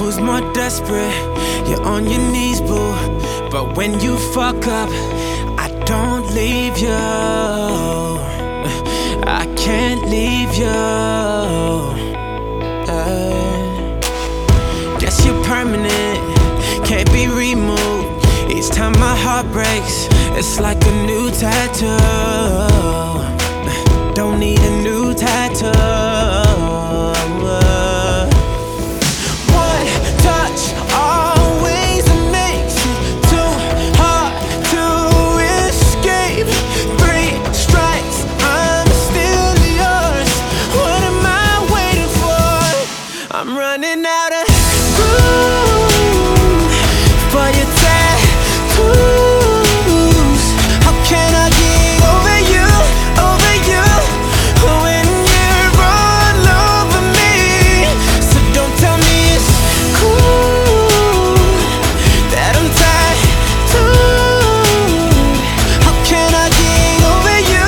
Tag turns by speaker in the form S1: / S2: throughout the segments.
S1: Who's more desperate? You're on your knees, boo. But when you fuck up, I don't leave you. I can't leave you. Guess you're permanent, can't be removed. Each time my heart breaks, it's like a new tattoo. Don't need a new tattoo. One touch always makes it too hard to escape. 3 strikes, I'm still yours. What am I waiting for? I'm running out of room for your tattoos. How can I get over you, over you, when you're all over me? So don't tell me it's cool that I'm tattooed. How can I get over you,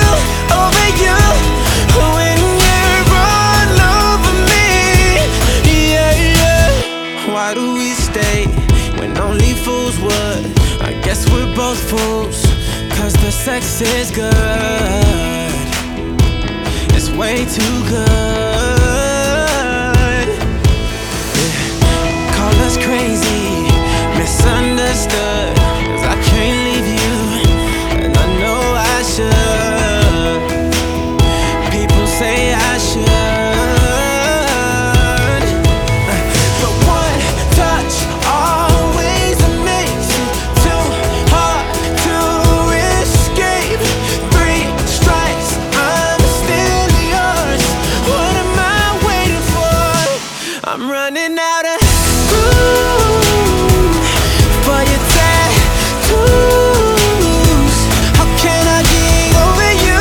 S1: when you're all over me? Yeah, yeah. Why do we stay when only fools would? I guess we're both fools, cause the sex is good. It's way too good. Yeah. Call us crazy, misunderstood, cause I can't leave you, and I know I should. People say I should, but one touch always makes it too hard to escape. 3 strikes, I'm still yours. What am I waiting for? I'm running out of room for your tattoos. How can I get over you,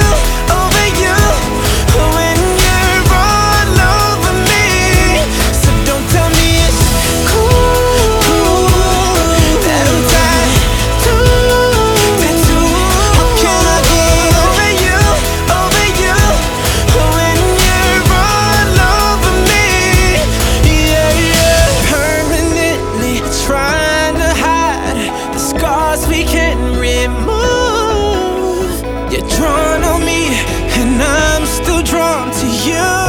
S1: when you're all over me? So don't tell me it's cool that I'm tattooed. How can I get over you, when you're all over me? Yeah, yeah. Permanently trying to hide the scars we can't remove. You're drawn on me, and I'm still drawn to you.